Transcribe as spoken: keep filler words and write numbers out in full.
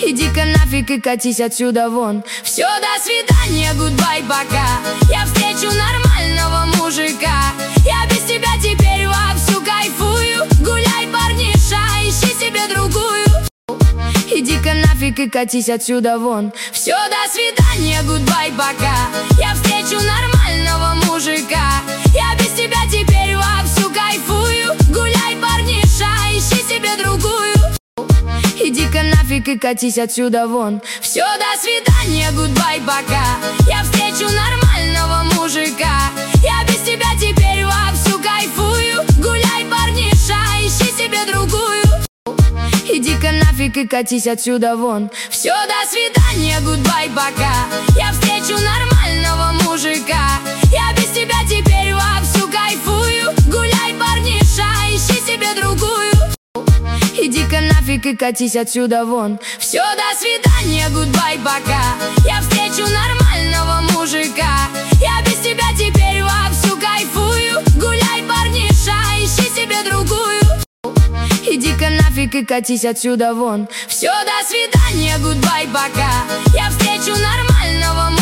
Иди-ка нафиг и катись отсюда вон. Все, до свидания, гудбай, пока. Я встречу нормального мужика. Я без тебя теперь вовсю кайфую. Гуляй, парниша, ищи себе другую. Иди-ка нафиг и катись отсюда вон. Все, до свидания, гудбай, пока. Я встречу нормального мужика. Я без тебя теперь вовсю кайфую. Гуляй, парниша, ищи себе другую. Иди-ка нафиг и катись отсюда вон. Все, до свидания, гудбай, пока. Я встречу нормального мужика. Я без тебя теперь вовсю кайфую. Гуляй, парниша, ищи себе другую. Иди-ка нафиг и катись отсюда вон. Все, до свидания, гудбай, пока. Я встречу нормального мужика. Я без тебя теперь вовсю кайфую. Гуляй, парниша, ищи себе другую. Иди-ка нафиг и катись отсюда вон. Все, до свидания, гудбай, пока. Я встречу нормального мужика. Я без тебя теперь вовсю кайфую. Гуляй, парниша, ищи себе другую. Иди-ка нафиг и катись отсюда вон. Все, до свидания, гудбай, пока. Я встречу нормального